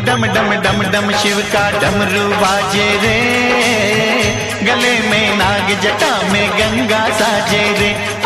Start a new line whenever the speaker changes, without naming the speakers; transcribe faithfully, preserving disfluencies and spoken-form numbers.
डम डम डम डम शिव का डमरू बाजे रे, गले में नाग जटा में गंगा साजे रे।